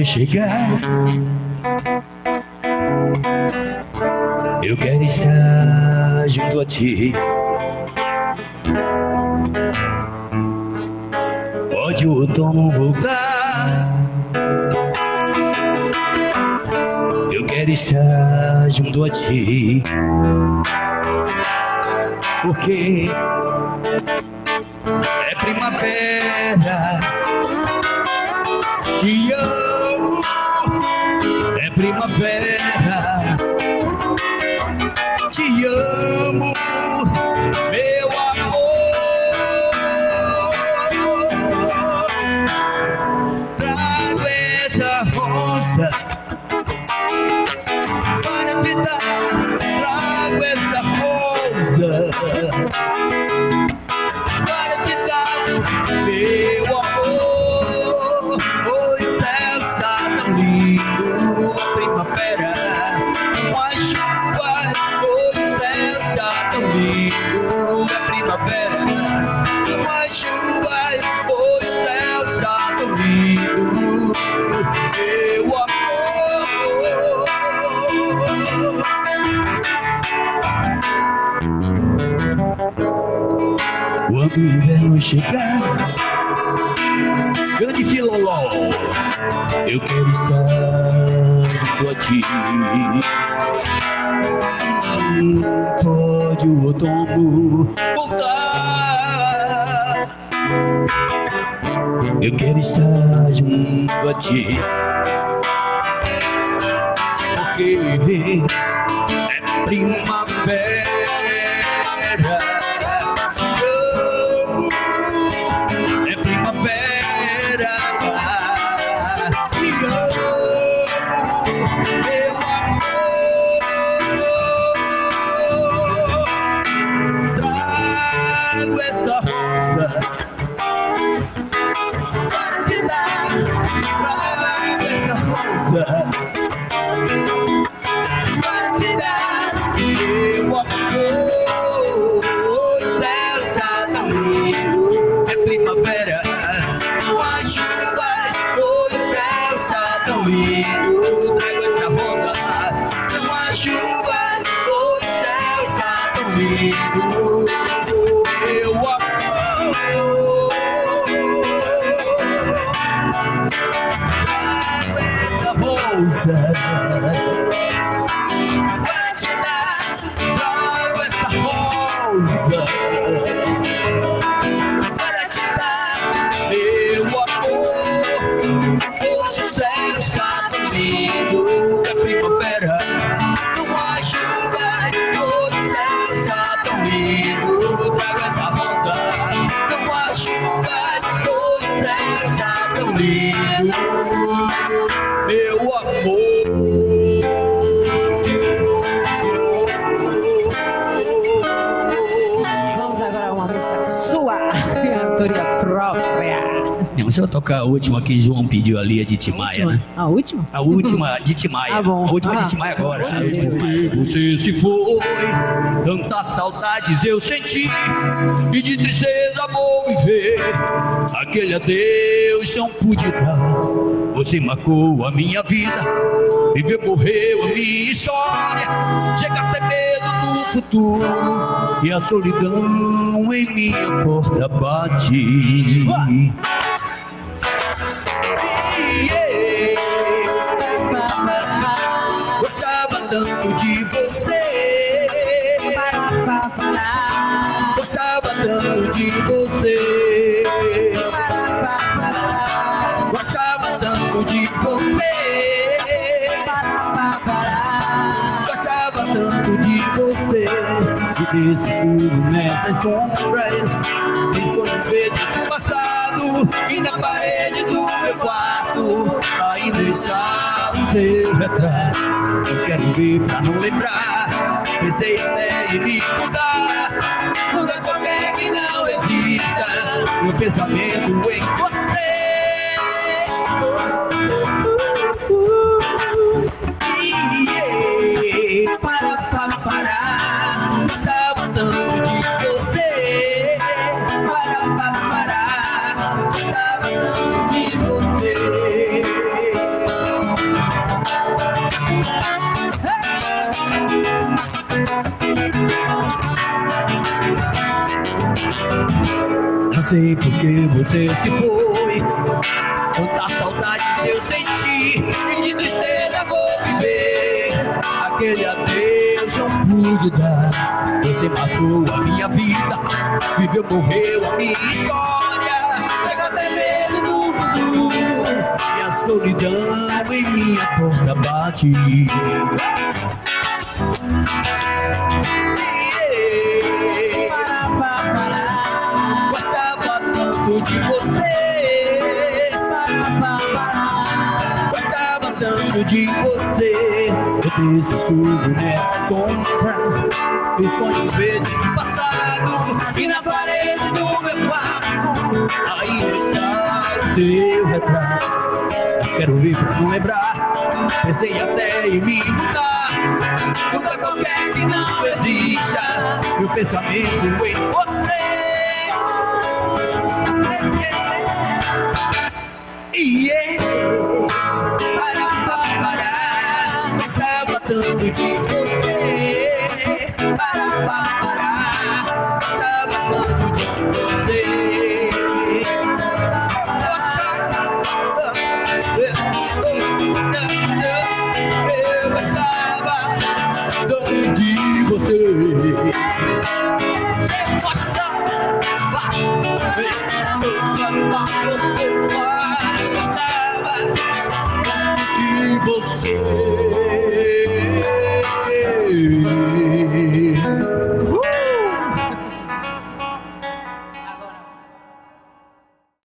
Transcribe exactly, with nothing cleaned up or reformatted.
chegar, eu quero estar junto a ti. Pode o outono voltar, eu quero estar junto a ti, porque é primavera, te amo, é primavera, te amo, meu amor. Trago essa rosa para te dar, trago essa rosa para te dar, meu amor. O céu está tão lindo, a primavera com as chuvas. O céu está tão lindo, a primavera com as chuvas. O céu está tão lindo, meu amor. Quando o inverno chegar, grande filoló, eu quero estar junto a ti. Pode o outono voltar, eu quero estar junto a ti, porque é primavera. Para te dar, meu amor. O céu está tão lindo, é primavera com as chuvas. O céu está tão lindo, trago essa rosa com as chuvas. O céu está tão lindo, meu amor. Trago essa rosa para te dar, trago essa rosa para te dar, meu amor. Hoje o céu está tão lindo, é primavera com as chuvas. O céu está tão lindo, trago essa rosa com as chuvas. O céu está tão lindo, meu amor. Não, deixa eu tocar a última que João pediu ali, a de Timaya, né? A última? A última de Timaya. Ah, bom. A última Ah. de Timaya agora. Você se foi, tantas saudades eu senti, e de tristeza vou viver. Aquele adeus não pude dar. Você marcou a minha vida, viveu, morreu a minha história. Chega a ter medo do futuro, e a solidão em minha porta bate. Gostava tanto de você, gostava tanto de você, gostava tanto de você, gostava tanto de você. E desse furo nessas sombras, pensou em vezes no passado, e na parede do meu quarto ainda está o teu retrato. Eu quero ver pra não lembrar, pensei até em me mudar, lugar qualquer que não exista, meu pensamento em você. Yeah, para, para, para, gostava tanto de você. Para, para, para, gostava tanto de você. sei porque você se foi. Quanta saudade eu senti e de tristeza vou viver. Aquele adeus não pude dar. Você matou a minha vida, viveu, morreu a minha história. Pego até medo do futuro, minha solidão em minha porta bate. Gostava tanto de você, gostava tanto de você. Eu desse subo nessas sombras, eu sonho vezes do passado, e na parede do meu quarto aí está o seu retrato. Eu quero ver pra não lembrar, pensei até em me mudar, lugar qualquer que não exista, meu pensamento em você. Yeah. Para, para, para, gostava tanto de você. Para, para, para, gostava tanto de você. Eu gostava tanto de você. Gostava.